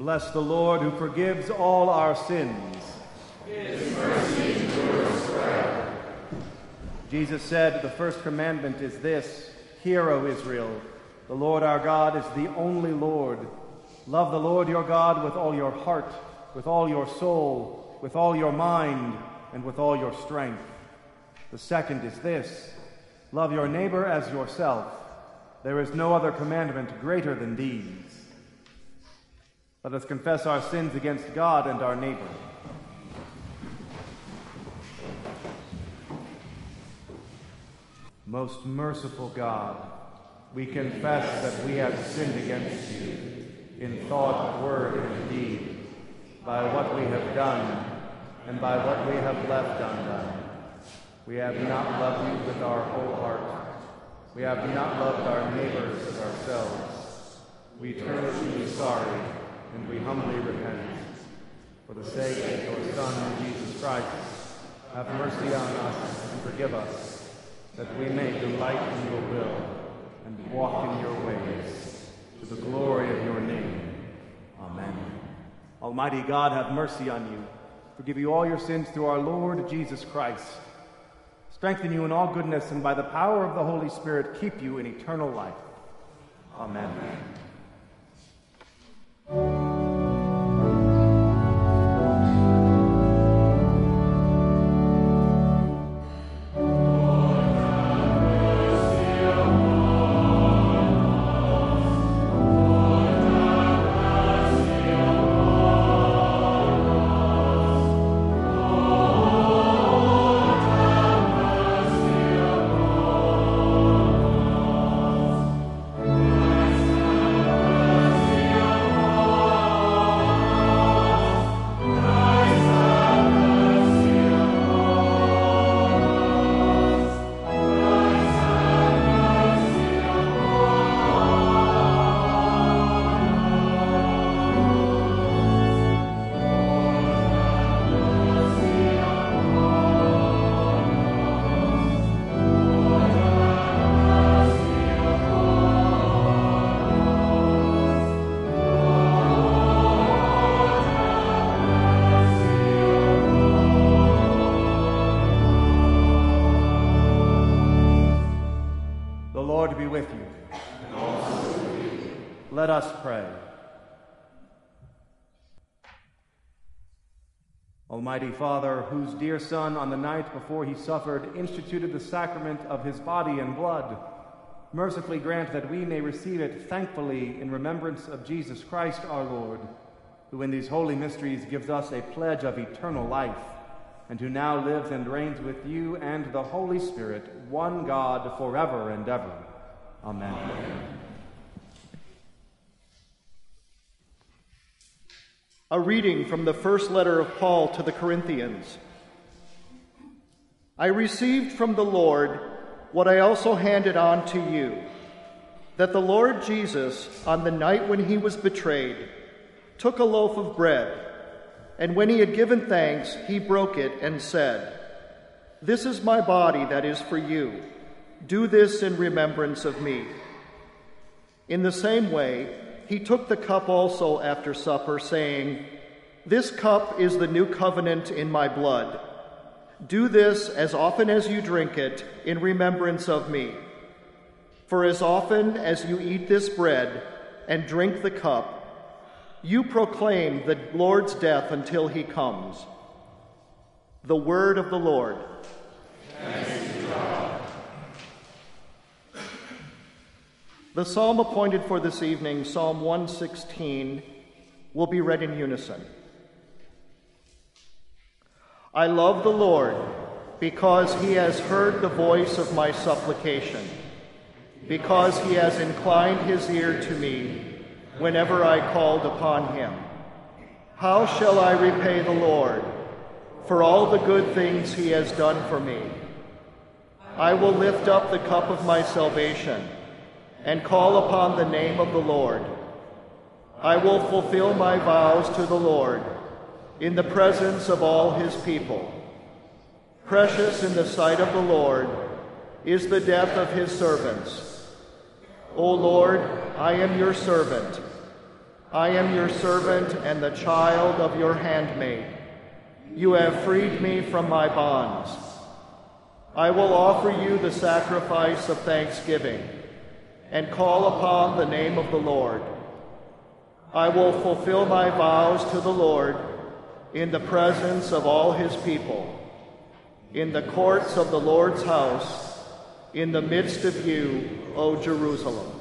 Bless the Lord who forgives all our sins. His mercy endures forever. Jesus said, the first commandment is this, Hear, O Israel, the Lord our God is the only Lord. Love the Lord your God with all your heart, with all your soul, with all your mind, and with all your strength. The second is this, love your neighbor as yourself. There is no other commandment greater than these. Let us confess our sins against God and our neighbor. Most merciful God, we confess that we have sinned against you in thought, word, and deed, by what we have done and by what we have left undone. We have not loved you with our whole heart. We have not loved our neighbors as ourselves. We turn to you sorry, and we humbly repent. For the sake of your Son, Jesus Christ, have mercy on us and forgive us, that we may delight in your will and walk in your ways, to the glory of your name. Amen. Almighty God, have mercy on you, forgive you all your sins through our Lord Jesus Christ, strengthen you in all goodness, and by the power of the Holy Spirit keep you in eternal life. Amen. Let us pray. Almighty Father, whose dear Son, on the night before he suffered, instituted the sacrament of his body and blood, mercifully grant that we may receive it thankfully in remembrance of Jesus Christ our Lord, who in these holy mysteries gives us a pledge of eternal life, and who now lives and reigns with you and the Holy Spirit, one God, forever and ever. Amen. Amen. A reading from the first letter of Paul to the Corinthians. I received from the Lord what I also handed on to you, that the Lord Jesus, on the night when he was betrayed, took a loaf of bread, and when he had given thanks, he broke it and said, "This is my body that is for you. Do this in remembrance of me." In the same way, he took the cup also after supper, saying, "This cup is the new covenant in my blood. Do this as often as you drink it in remembrance of me. For as often as you eat this bread and drink the cup, you proclaim the Lord's death until he comes." The word of the Lord. Thanks be to God. The psalm appointed for this evening, Psalm 116, will be read in unison. I love the Lord because he has heard the voice of my supplication, because he has inclined his ear to me whenever I called upon him. How shall I repay the Lord for all the good things he has done for me? I will lift up the cup of my salvation and call upon the name of the Lord. I will fulfill my vows to the Lord in the presence of all his people. Precious in the sight of the Lord is the death of his servants. O Lord, I am your servant. I am your servant and the child of your handmaid. You have freed me from my bonds. I will offer you the sacrifice of thanksgiving and call upon the name of the Lord. I will fulfill my vows to the Lord in the presence of all his people, in the courts of the Lord's house, in the midst of you, O Jerusalem.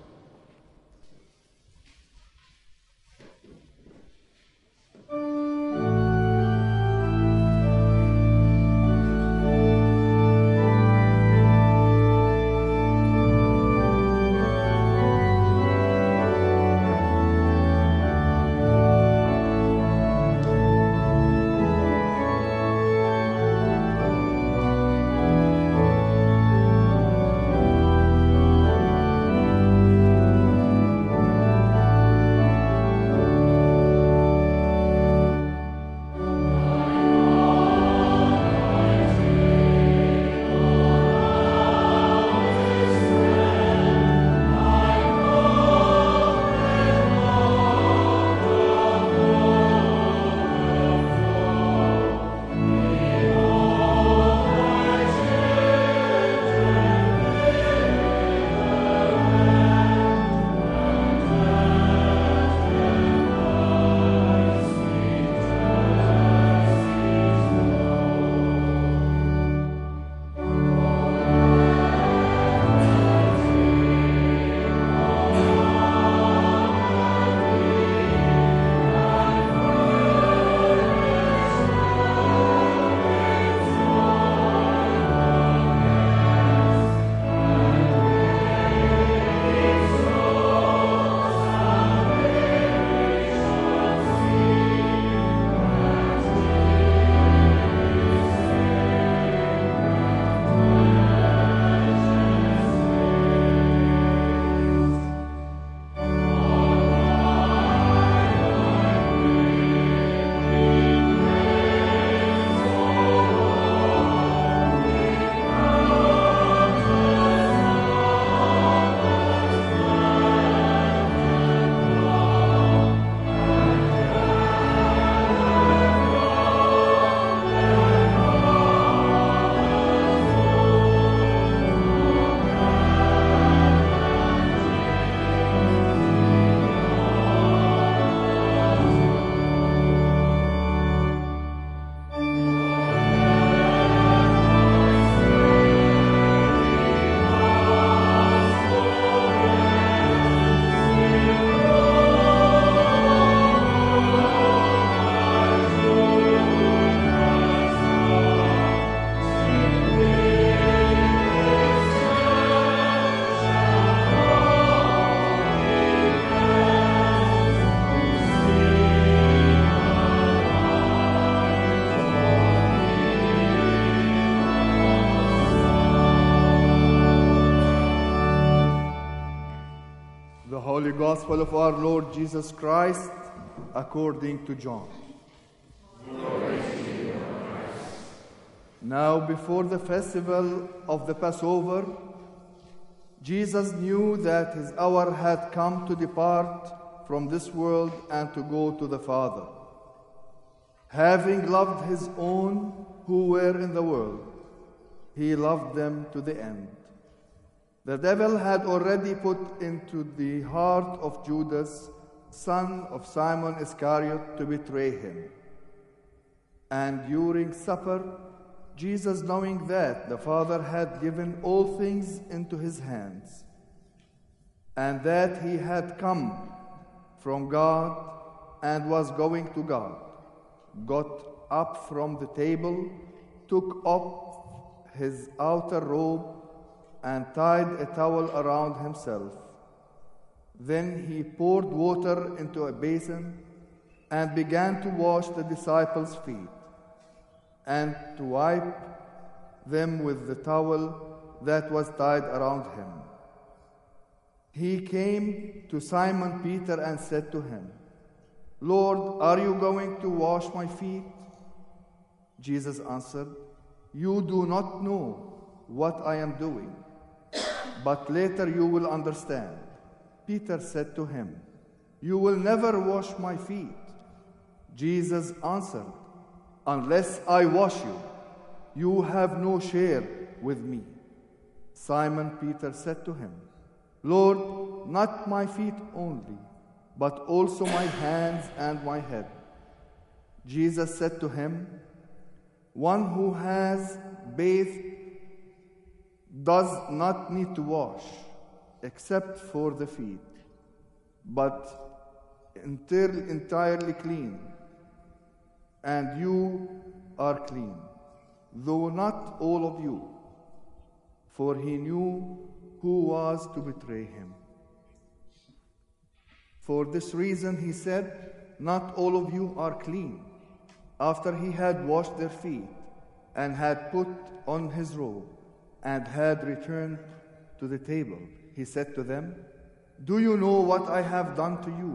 Holy Gospel of our Lord Jesus Christ according to John. Now, before the festival of the Passover, Jesus knew that his hour had come to depart from this world and to go to the Father. Having loved his own who were in the world, he loved them to the end. The devil had already put into the heart of Judas, son of Simon Iscariot, to betray him. And during supper, Jesus, knowing that the Father had given all things into his hands, and that he had come from God and was going to God, got up from the table, took off his outer robe, and tied a towel around himself. Then he poured water into a basin and began to wash the disciples' feet and to wipe them with the towel that was tied around him. He came to Simon Peter and said to him, "Lord, are you going to wash my feet?" Jesus answered, "You do not know what I am doing, but later you will understand." Peter said to him, You will never wash my feet. Jesus answered, Unless I wash you, you have no share with me. Simon Peter said to him, Lord, not my feet only, but also my hands and my head. Jesus said to him, One who has bathed does not need to wash, except for the feet, but entirely clean. And you are clean, though not all of you. For he knew who was to betray him. For this reason he said, Not all of you are clean. After he had washed their feet, and had put on his robe, and had returned to the table, he said to them, Do you know what I have done to you?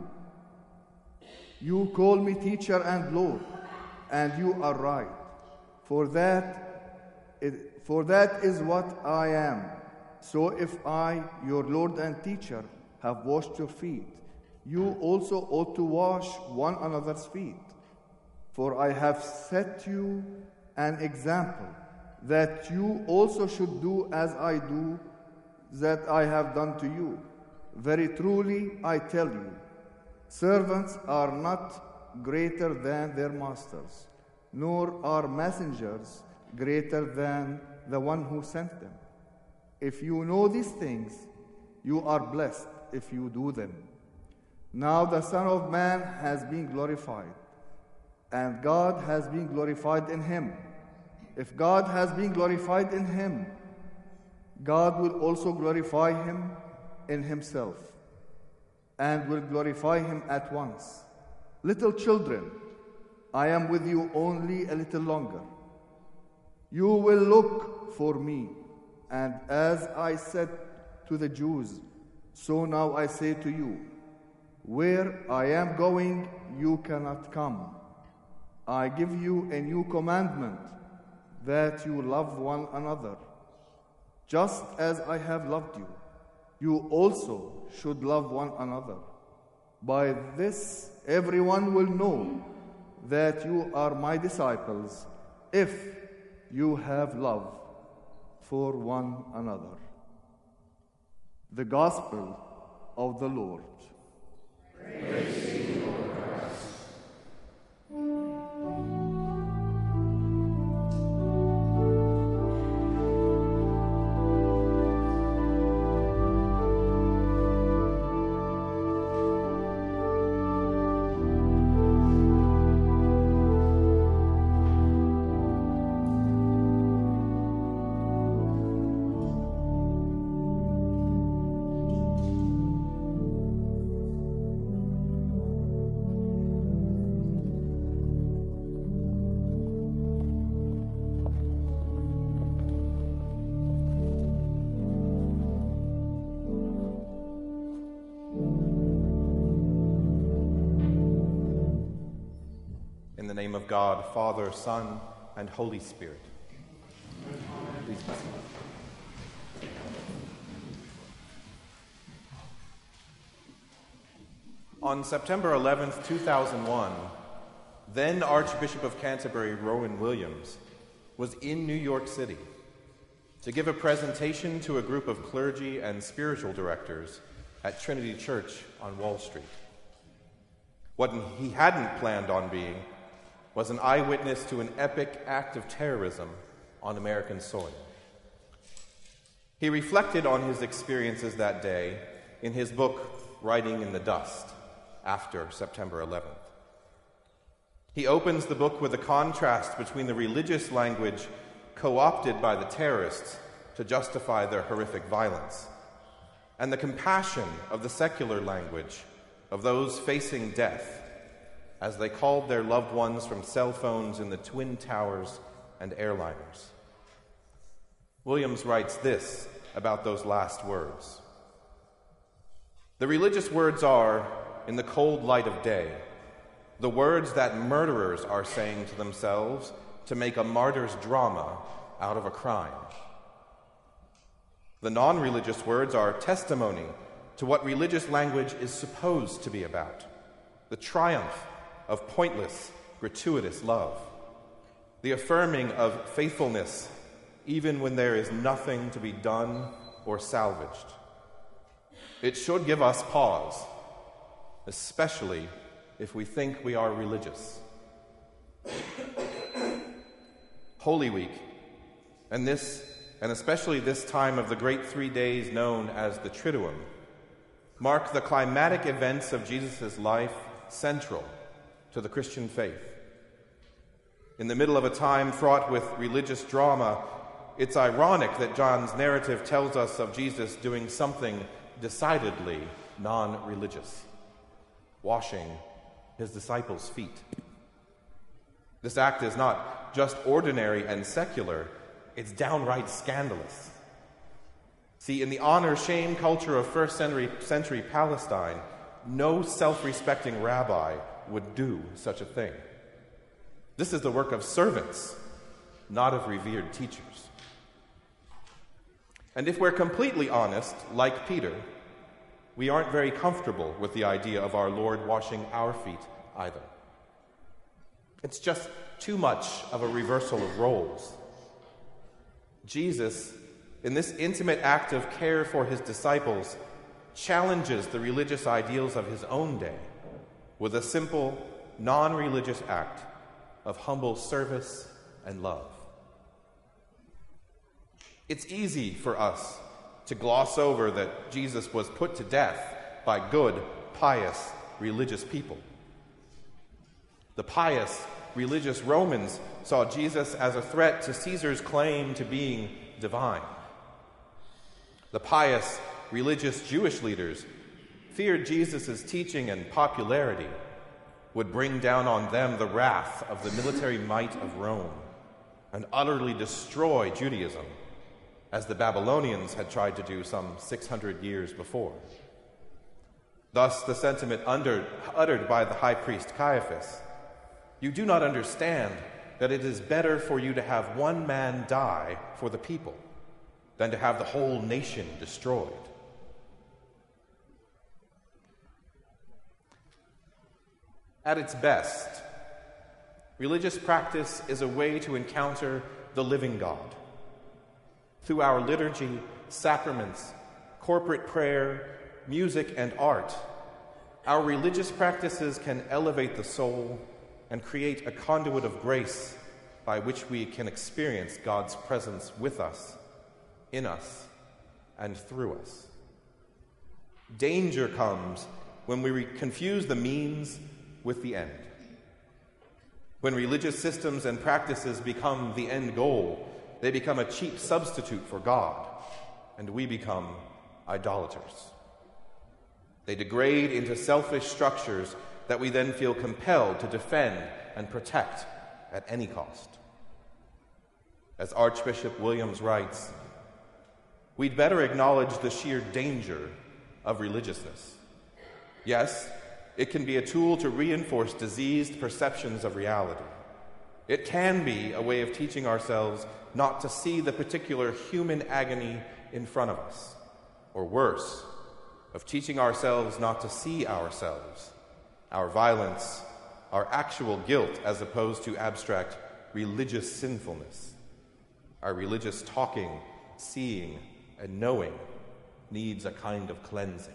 You call me teacher and Lord, and you are right, for that is what I am. So if I, your Lord and teacher, have washed your feet, you also ought to wash one another's feet. For I have set you an example, that you also should do as I do, that I have done to you. Very truly I tell you, servants are not greater than their masters, nor are messengers greater than the one who sent them. If you know these things, you are blessed if you do them. Now the Son of Man has been glorified, and God has been glorified in him. If God has been glorified in him, God will also glorify him in himself, and will glorify him at once. Little children, I am with you only a little longer. You will look for me, and as I said to the Jews, so now I say to you, where I am going, you cannot come. I give you a new commandment, that you love one another. Just as I have loved you, you also should love one another. By this, everyone will know that you are my disciples, if you have love for one another. The Gospel of the Lord. Praise to you, Lord Christ. In the name of God, Father, Son, and Holy Spirit. Please be seated. On September 11th, 2001, then Archbishop of Canterbury Rowan Williams was in New York City to give a presentation to a group of clergy and spiritual directors at Trinity Church on Wall Street. What he hadn't planned on being was an eyewitness to an epic act of terrorism on American soil. He reflected on his experiences that day in his book, Writing in the Dust, after September 11th. He opens the book with a contrast between the religious language co-opted by the terrorists to justify their horrific violence and the compassion of the secular language of those facing death as they called their loved ones from cell phones in the Twin Towers and airliners. Williams writes this about those last words. The religious words are, in the cold light of day, the words that murderers are saying to themselves to make a martyr's drama out of a crime. The non-religious words are testimony to what religious language is supposed to be about: the triumph of pointless, gratuitous love, the affirming of faithfulness even when there is nothing to be done or salvaged. It should give us pause, especially if we think we are religious. Holy Week, and especially this time of the great 3 days known as the Triduum, mark the climatic events of Jesus' life central to the Christian faith. In the middle of a time fraught with religious drama, it's ironic that John's narrative tells us of Jesus doing something decidedly non-religious: washing his disciples' feet. This act is not just ordinary and secular, it's downright scandalous. See, in the honor-shame culture of first century Palestine, no self-respecting rabbi would do such a thing. This is the work of servants, not of revered teachers. And if we're completely honest, like Peter, we aren't very comfortable with the idea of our Lord washing our feet either. It's just too much of a reversal of roles. Jesus, in this intimate act of care for his disciples, challenges the religious ideals of his own day with a simple, non-religious act of humble service and love. It's easy for us to gloss over that Jesus was put to death by good, pious, religious people. The pious, religious Romans saw Jesus as a threat to Caesar's claim to being divine. The pious, religious Jewish leaders feared Jesus' teaching and popularity would bring down on them the wrath of the military might of Rome and utterly destroy Judaism, as the Babylonians had tried to do some 600 years before. Thus, the sentiment uttered by the high priest Caiaphas: "You do not understand that it is better for you to have one man die for the people than to have the whole nation destroyed." At its best, religious practice is a way to encounter the living God. Through our liturgy, sacraments, corporate prayer, music, and art, our religious practices can elevate the soul and create a conduit of grace by which we can experience God's presence with us, in us, and through us. Danger comes when we confuse the means with the end. When religious systems and practices become the end goal, they become a cheap substitute for God, and we become idolaters. They degrade into selfish structures that we then feel compelled to defend and protect at any cost. As Archbishop Williams writes, we'd better acknowledge the sheer danger of religiousness. Yes, it can be a tool to reinforce diseased perceptions of reality. It can be a way of teaching ourselves not to see the particular human agony in front of us, or worse, of teaching ourselves not to see ourselves, our violence, our actual guilt as opposed to abstract religious sinfulness. Our religious talking, seeing, and knowing needs a kind of cleansing.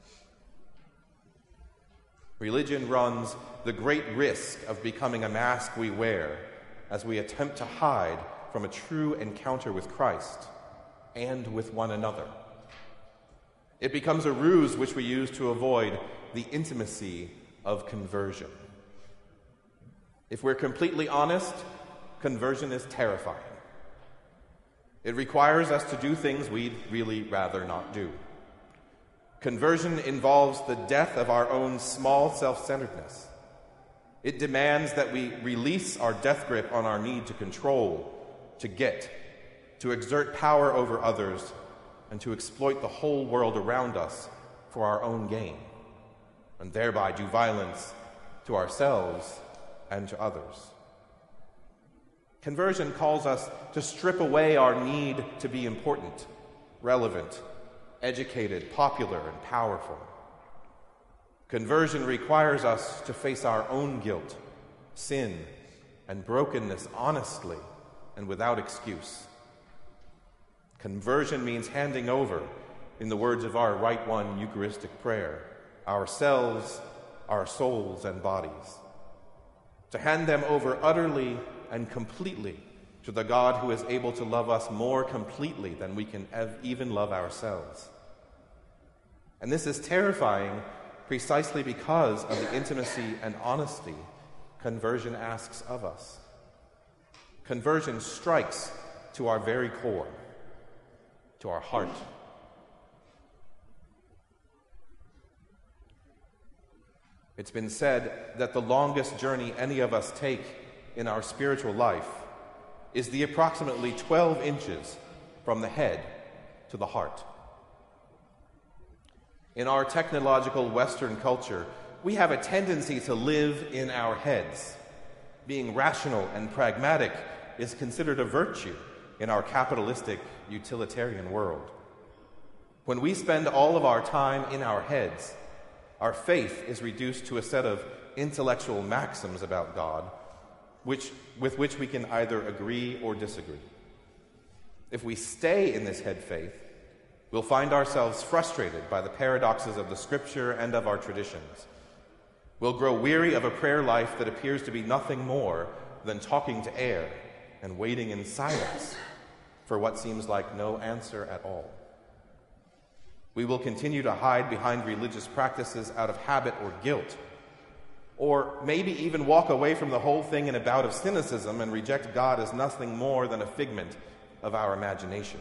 Religion runs the great risk of becoming a mask we wear as we attempt to hide from a true encounter with Christ and with one another. It becomes a ruse which we use to avoid the intimacy of conversion. If we're completely honest, conversion is terrifying. It requires us to do things we'd really rather not do. Conversion involves the death of our own small self-centeredness. It demands that we release our death grip on our need to control, to get, to exert power over others, and to exploit the whole world around us for our own gain, and thereby do violence to ourselves and to others. Conversion calls us to strip away our need to be important, relevant, educated, popular, and powerful. Conversion requires us to face our own guilt, sin, and brokenness honestly and without excuse. Conversion means handing over, in the words of our Rite One Eucharistic prayer, ourselves, our souls, and bodies. To hand them over utterly and completely to the God who is able to love us more completely than we can even love ourselves. And this is terrifying precisely because of the intimacy and honesty conversion asks of us. Conversion strikes to our very core, to our heart. It's been said that the longest journey any of us take in our spiritual life is the approximately 12 inches from the head to the heart. In our technological Western culture, we have a tendency to live in our heads. Being rational and pragmatic is considered a virtue in our capitalistic, utilitarian world. When we spend all of our time in our heads, our faith is reduced to a set of intellectual maxims about God, with which we can either agree or disagree. If we stay in this head faith, we'll find ourselves frustrated by the paradoxes of the Scripture and of our traditions. We'll grow weary of a prayer life that appears to be nothing more than talking to air and waiting in silence for what seems like no answer at all. We will continue to hide behind religious practices out of habit or guilt, or maybe even walk away from the whole thing in a bout of cynicism and reject God as nothing more than a figment of our imagination.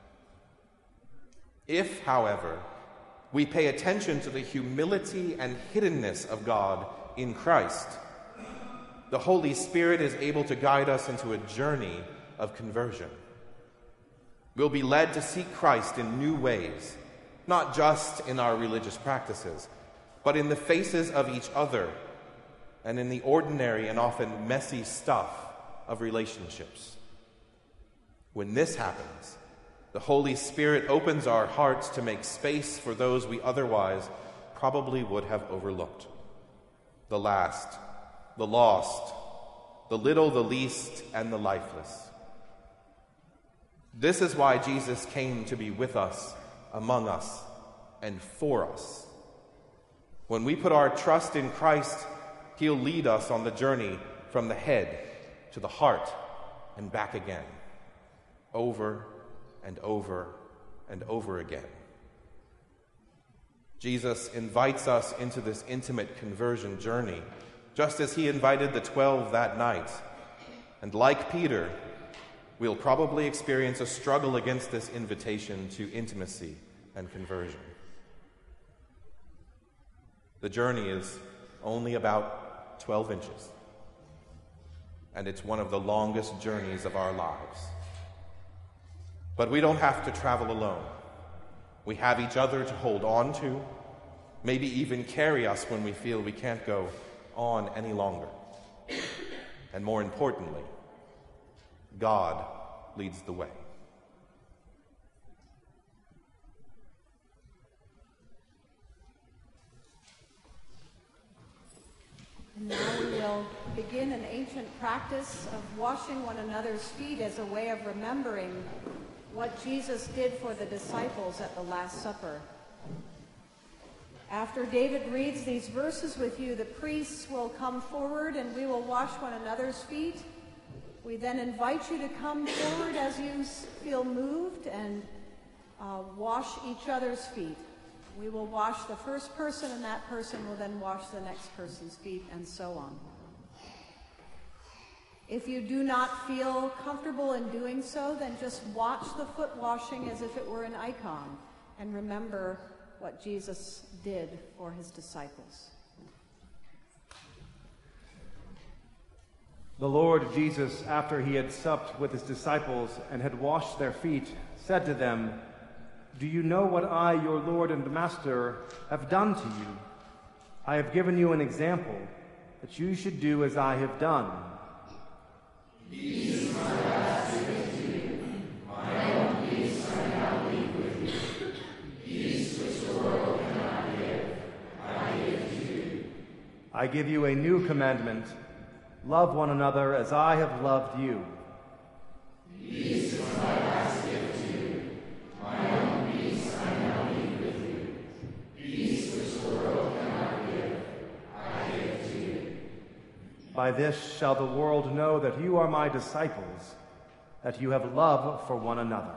If, however, we pay attention to the humility and hiddenness of God in Christ, the Holy Spirit is able to guide us into a journey of conversion. We'll be led to seek Christ in new ways, not just in our religious practices, but in the faces of each other and in the ordinary and often messy stuff of relationships. When this happens, the Holy Spirit opens our hearts to make space for those we otherwise probably would have overlooked. The last, the lost, the little, the least, and the lifeless. This is why Jesus came to be with us, among us, and for us. When we put our trust in Christ, He'll lead us on the journey from the head to the heart and back again, over and over and over again. Jesus invites us into this intimate conversion journey, just as He invited the 12 that night. And like Peter, we'll probably experience a struggle against this invitation to intimacy and conversion. The journey is only about 12 inches, and it's one of the longest journeys of our lives. But we don't have to travel alone. We have each other to hold on to, maybe even carry us when we feel we can't go on any longer. And more importantly, God leads the way. And now we will begin an ancient practice of washing one another's feet as a way of remembering what Jesus did for the disciples at the Last Supper. After David reads these verses with you, the priests will come forward and we will wash one another's feet. We then invite you to come forward as you feel moved and wash each other's feet. We will wash the first person, and that person will then wash the next person's feet, and so on. If you do not feel comfortable in doing so, then just watch the foot washing as if it were an icon, and remember what Jesus did for His disciples. The Lord Jesus, after He had supped with His disciples and had washed their feet, said to them, "Do you know what I, your Lord and Master, have done to you? I have given you an example, that you should do as I have done." Peace, my Master, with you. My own peace I now leave with you. I give you a new commandment. Love one another as I have loved you. Peace is my last gift to you. My own peace I now leave with you. Peace which the world cannot give, I give to you. By this shall the world know that you are my disciples, that you have love for one another.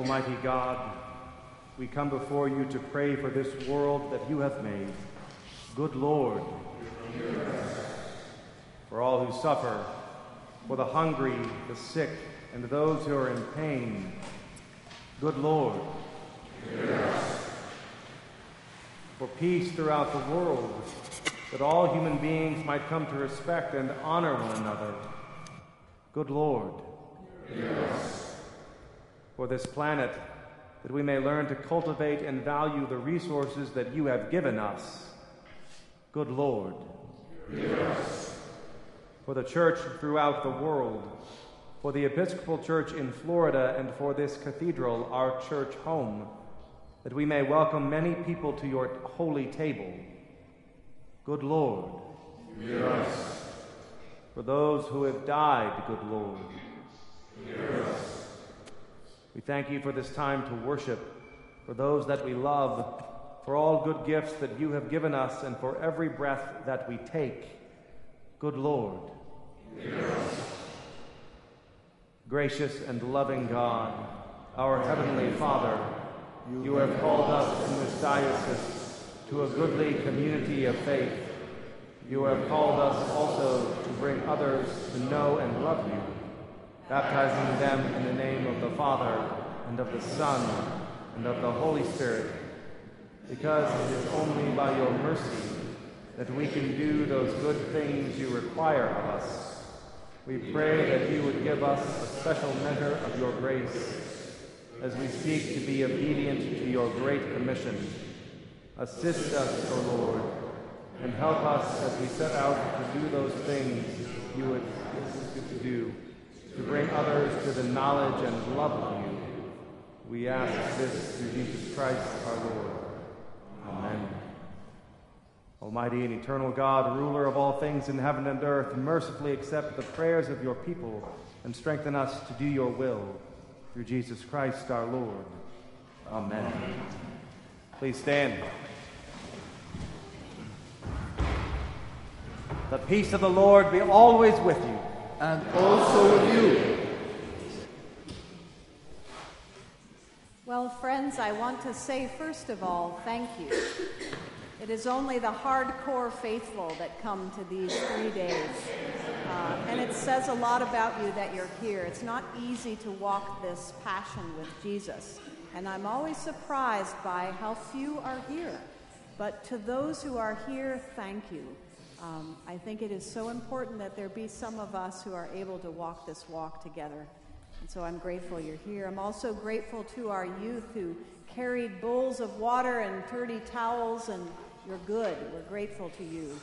Almighty God, we come before you to pray for this world that you have made. Good Lord, for all who suffer, for the hungry, the sick, and those who are in pain. Good Lord, for peace throughout the world, that all human beings might come to respect and honor one another. Good Lord, for this planet, that we may learn to cultivate and value the resources that you have given us. Good Lord, for the church throughout the world, for the Episcopal Church in Florida, and for this cathedral, our church home, that we may welcome many people to your holy table. Good Lord, hear us. For those who have died, good Lord, hear us. We thank you for this time to worship, for those that we love, for all good gifts that you have given us, and for every breath that we take. Good Lord, hear us. Gracious and loving God, our Heavenly Father, you have called us in this diocese to a goodly community of faith. You have called us also to bring others to know and love you, baptizing them in the name of the Father, and of the Son, and of the Holy Spirit, because it is only by your mercy that we can do those good things you require of us. We pray that you would give us a special measure of your grace as we seek to be obedient to your great commission. Assist us, O Lord, and help us as we set out to do those things you would ask us to do, to bring others to the knowledge and love of you. We ask this through Jesus Christ our Lord. Amen. Almighty and eternal God, ruler of all things in heaven and earth, mercifully accept the prayers of your people and strengthen us to do your will. Through Jesus Christ our Lord. Amen. Please stand. The peace of the Lord be always with you. And also with you. Well, friends, I want to say, first of all, thank you. It is only the hardcore faithful that come to these 3 days. And it says a lot about you that you're here. It's not easy to walk this passion with Jesus. And I'm always surprised by how few are here. But to those who are here, thank you. I think it is so important that there be some of us who are able to walk this walk together. And so I'm grateful you're here. I'm also grateful to our youth who carried bowls of water and dirty towels, and you're good. We're grateful to you.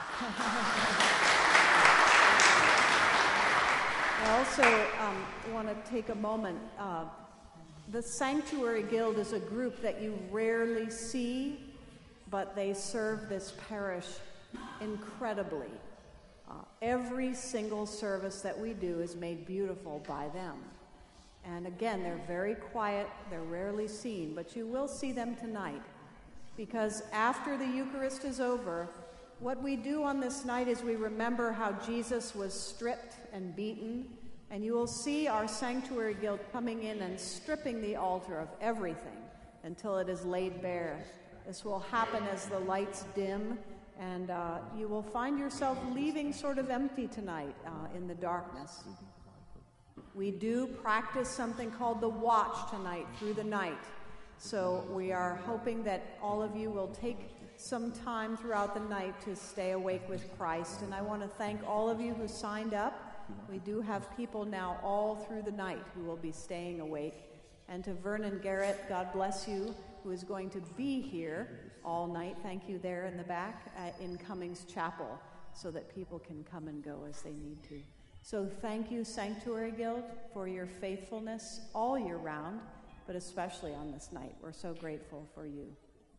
I also want to take a moment. The Sanctuary Guild is a group that you rarely see, but they serve this parish incredibly. Every single service that we do is made beautiful by them. And again, they're very quiet, they're rarely seen, but you will see them tonight. Because after the Eucharist is over, what we do on this night is we remember how Jesus was stripped and beaten, and you will see our Sanctuary Guild coming in and stripping the altar of everything until it is laid bare. This will happen as the lights dim, and you will find yourself leaving sort of empty tonight in the darkness. We do practice something called the watch tonight through the night. So we are hoping that all of you will take some time throughout the night to stay awake with Christ. And I want to thank all of you who signed up. We do have people now all through the night who will be staying awake. And to Vernon Garrett, God bless you, who is going to be here all night. Thank you there in the back in Cummings Chapel, so that people can come and go as they need to. So thank you, Sanctuary Guild, for your faithfulness all year round, but especially on this night. We're so grateful for you.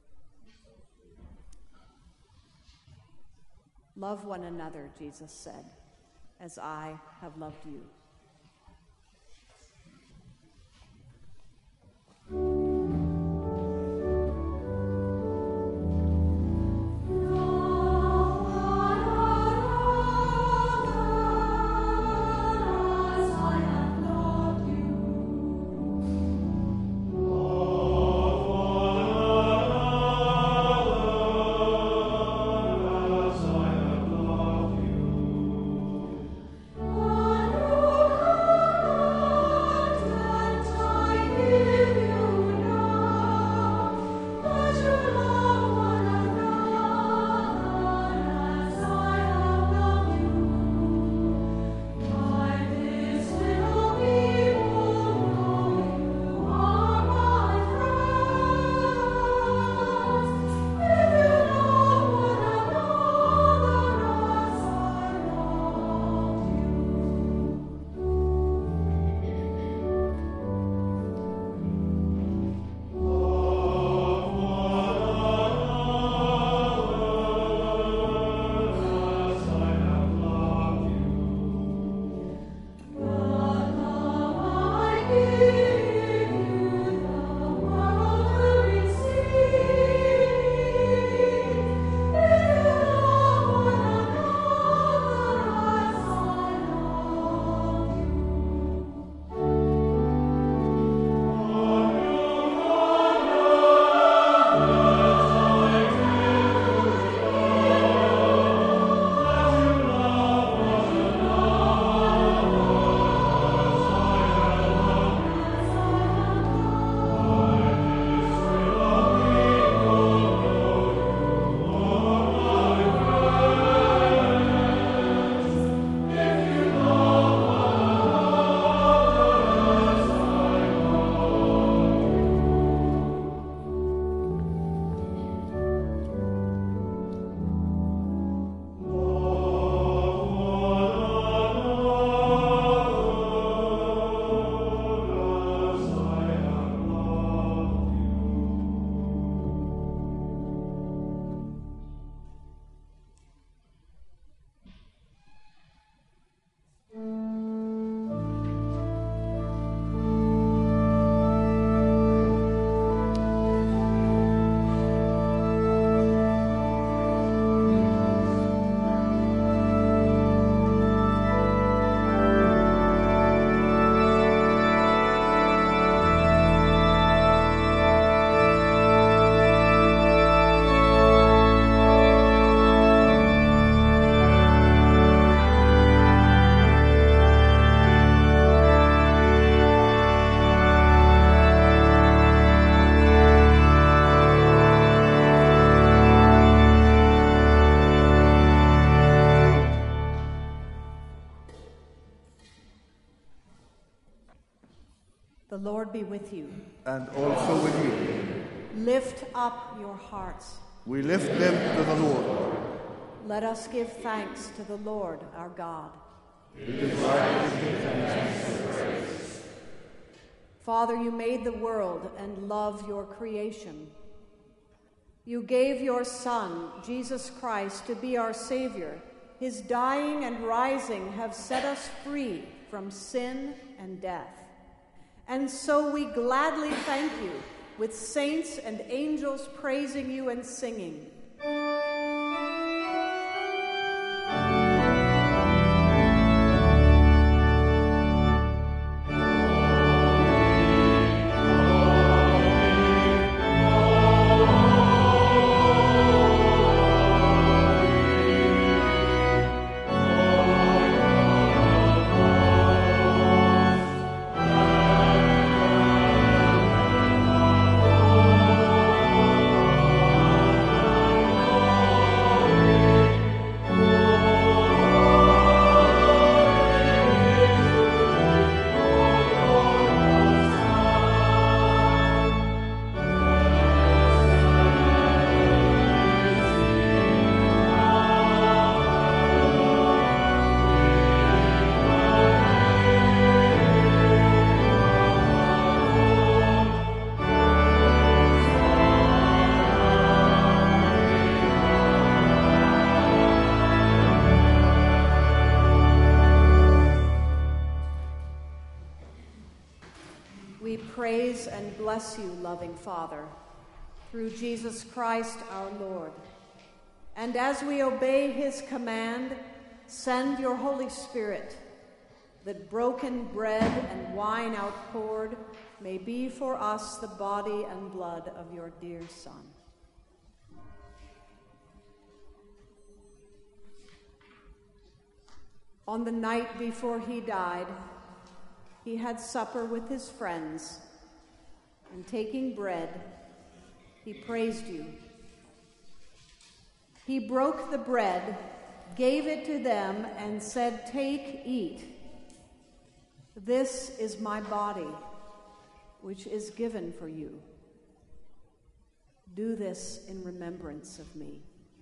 Love one another, Jesus said, as I have loved you. The Lord be with you. And also with you. Lift up your hearts. We lift them to the Lord. Let us give thanks to the Lord our God. It is right to give thanks and praise. Father, you made the world and love your creation. You gave your Son, Jesus Christ, to be our Savior. His dying and rising have set us free from sin and death. And so we gladly thank you, with saints and angels praising you and singing. Praise and bless you, loving Father, through Jesus Christ our Lord. And as we obey his command, send your Holy Spirit, that broken bread and wine outpoured may be for us the body and blood of your dear Son. On the night before he died, he had supper with his friends, and taking bread, he praised you. He broke the bread, gave it to them, and said, "Take, eat. This is my body, which is given for you. Do this in remembrance of me."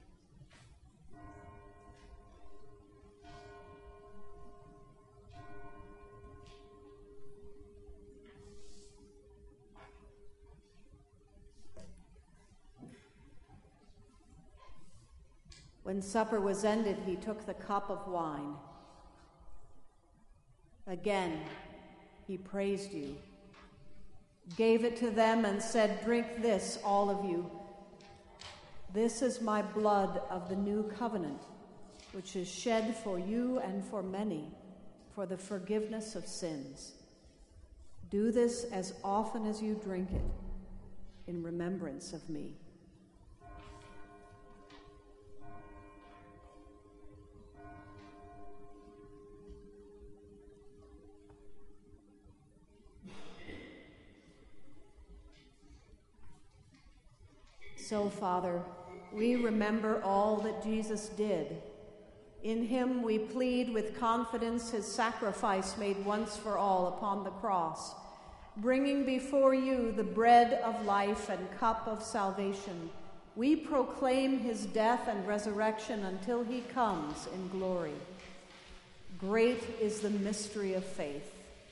When supper was ended, he took the cup of wine. Again, he praised you, gave it to them, and said, "Drink this, all of you. This is my blood of the new covenant, which is shed for you and for many for the forgiveness of sins. Do this as often as you drink it in remembrance of me." So, Father, we remember all that Jesus did. In him we plead with confidence his sacrifice made once for all upon the cross, bringing before you the bread of life and cup of salvation. We proclaim his death and resurrection until he comes in glory. Great is the mystery of faith.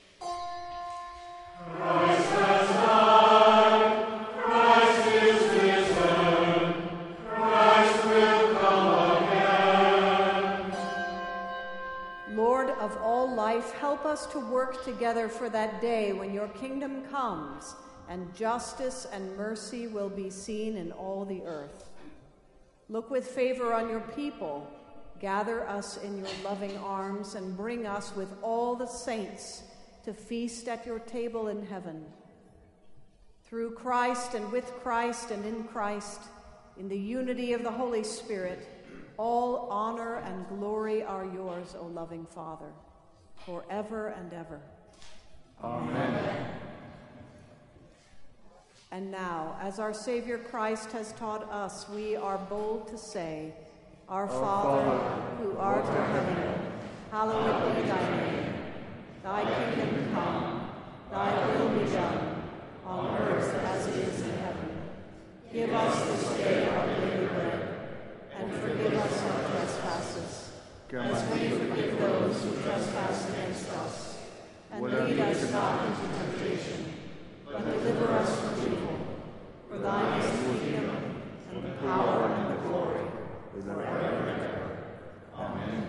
Christ has died. Christ is risen. Christ will come again. Lord of all life, help us to work together for that day when your kingdom comes and justice and mercy will be seen in all the earth. Look with favor on your people. Gather us in your loving arms and bring us with all the saints to feast at your table in heaven. Through Christ and with Christ and in Christ, in the unity of the Holy Spirit, all honor and glory are yours, O loving Father, forever and ever. Amen. And now, as our Savior Christ has taught us, we are bold to say, Our Father, who art in heaven, hallowed be thy name. Thy kingdom come, Thy will be done, on earth as it is in heaven. Give us this day our daily bread, and forgive us our trespasses, as we forgive those who trespass against us. And lead us not into temptation, but deliver us from evil. For thine is the kingdom, and the power, and the glory, forever and ever. Amen.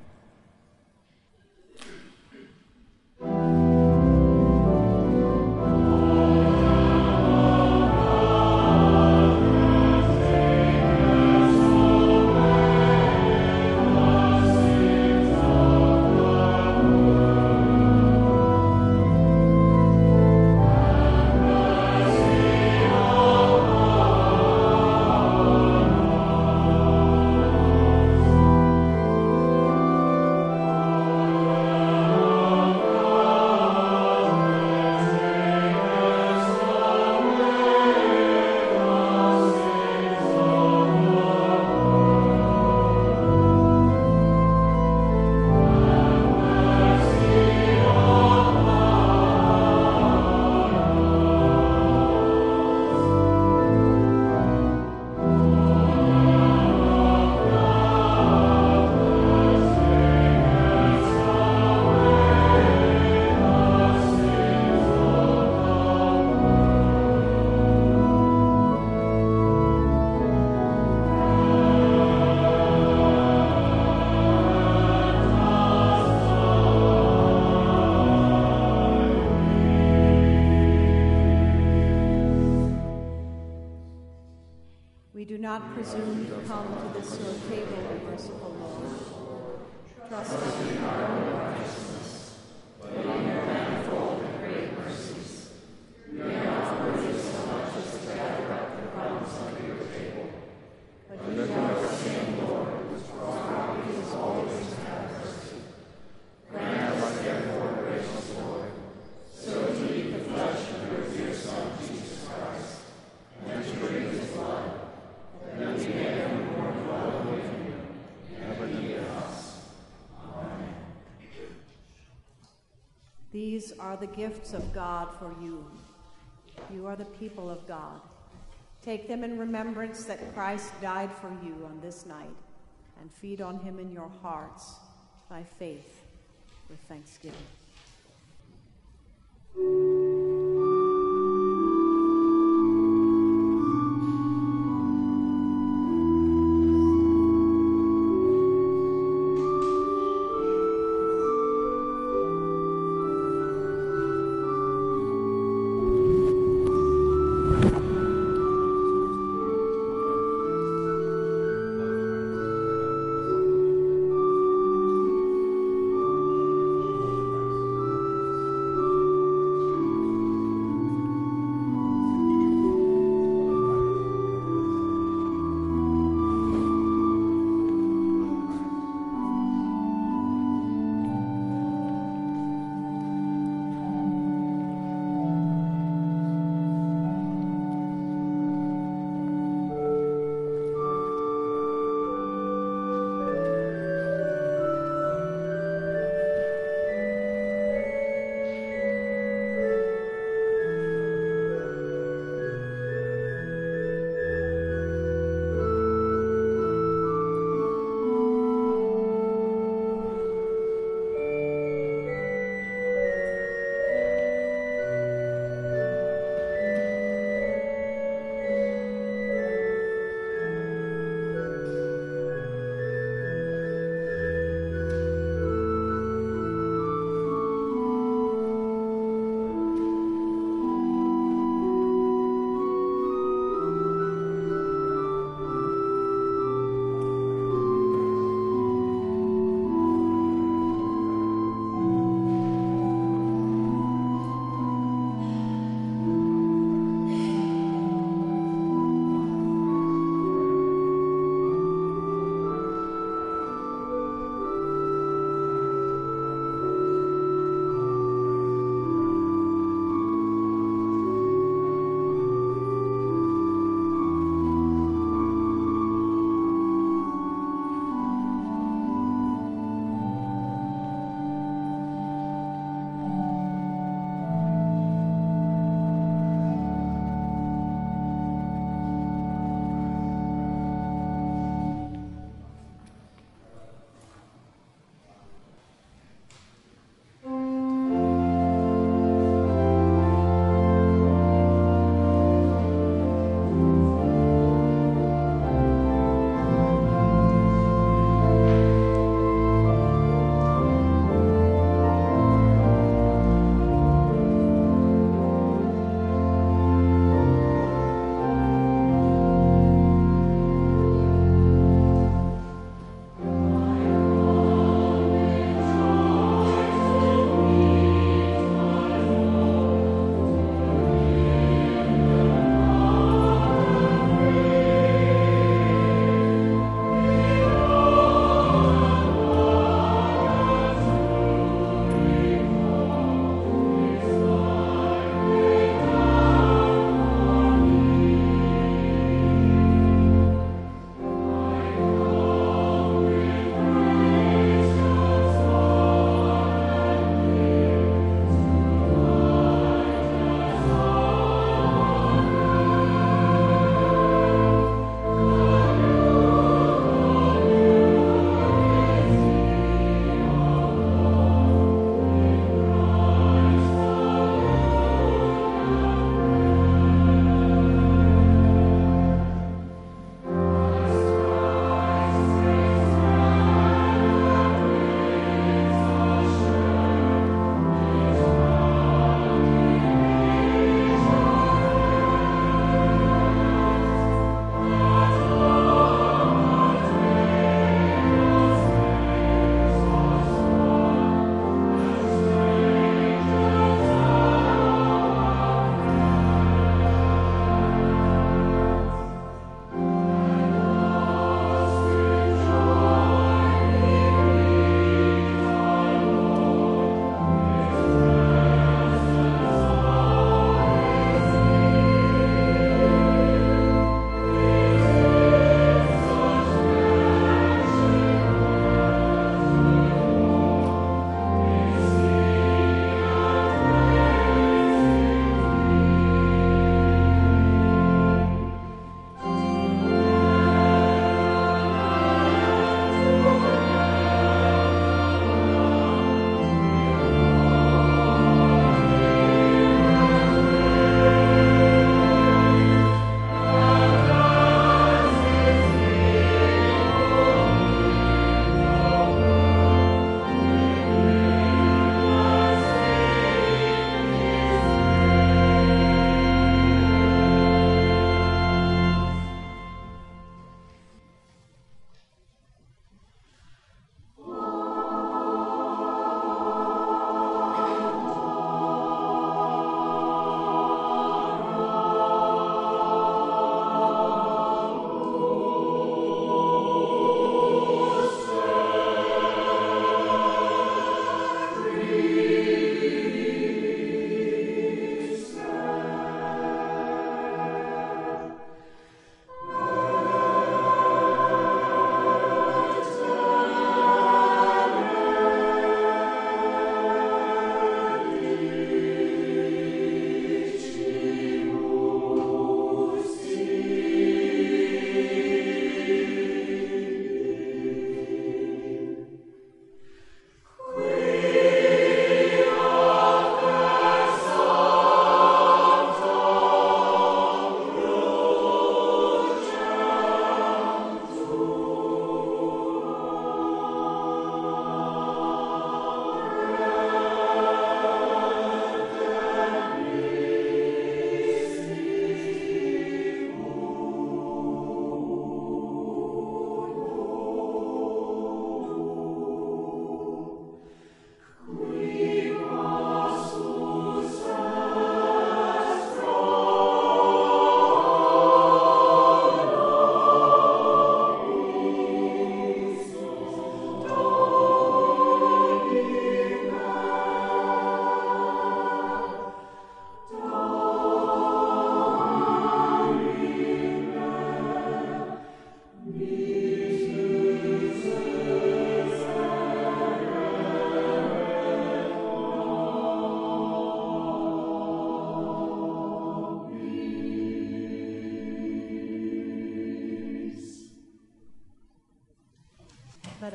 We do not presume to come to this your table, O merciful Lord, trusting in our own righteousness, but in your manifold and great mercies. We are not worthy so much as to gather up the crumbs under your table. But you know our sin, Lord, whose property is always to have mercy. Grant us therefore, gracious Lord, so to eat the flesh of your dear Son, Jesus Christ, and to drink his blood, that we may evermore dwell with you, and be with us. Amen. These are the gifts of God for you. You are the people of God. Take them in remembrance that Christ died for you on this night, and feed on him in your hearts by faith with thanksgiving.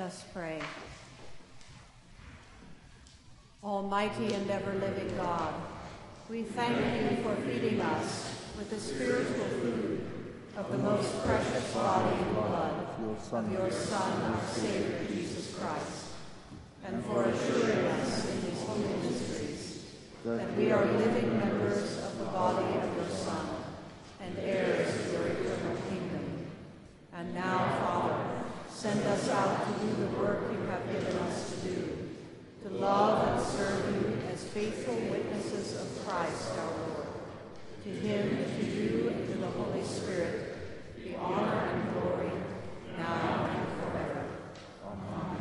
us pray. Almighty and ever-living God, we thank you for feeding us with the spiritual food of the most precious body and blood of your Son, our Savior, Jesus Christ, and for assuring us in these holy mysteries that we are living members of the body of your Son and heirs of your eternal kingdom. And now, Father, send us out to do the work you have given us to do, to love and serve you as faithful witnesses of Christ our Lord. To him, to you, and to the Holy Spirit, be honor and glory, now and forever. Amen.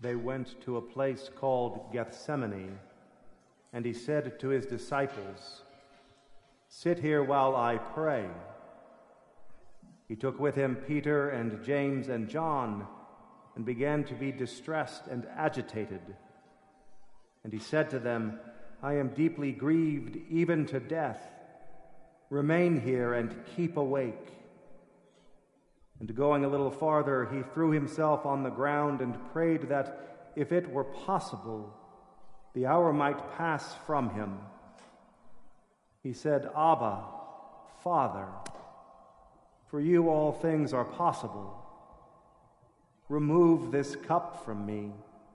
they went to a place called Gethsemane, and he said to his disciples, "Sit here while I pray." He took with him Peter and James and John and began to be distressed and agitated. And he said to them, "I am deeply grieved, even to death. Remain here and keep awake." And going a little farther, he threw himself on the ground and prayed that, if it were possible, the hour might pass from him. He said, "Abba, Father, for you all things are possible. Remove this cup from me.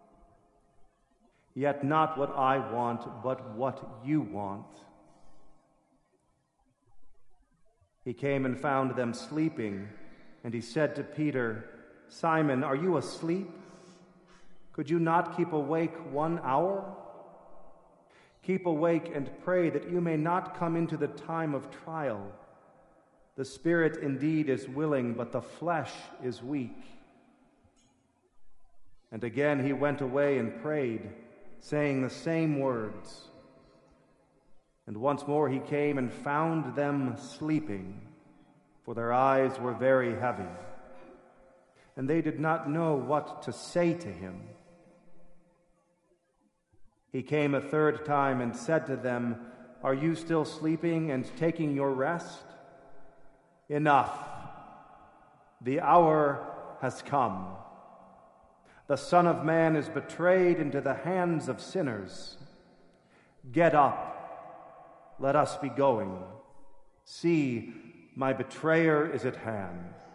Yet not what I want, but what you want." He came and found them sleeping, and he said to Peter, "Simon, are you asleep? Could you not keep awake 1 hour? Keep awake and pray that you may not come into the time of trial. The spirit indeed is willing, but the flesh is weak." And again he went away and prayed, saying the same words. And once more he came and found them sleeping, for their eyes were very heavy. And they did not know what to say to him. He came a third time and said to them, "Are you still sleeping and taking your rest? Enough. The hour has come. The Son of Man is betrayed into the hands of sinners. Get up. Let us be going. See, my betrayer is at hand."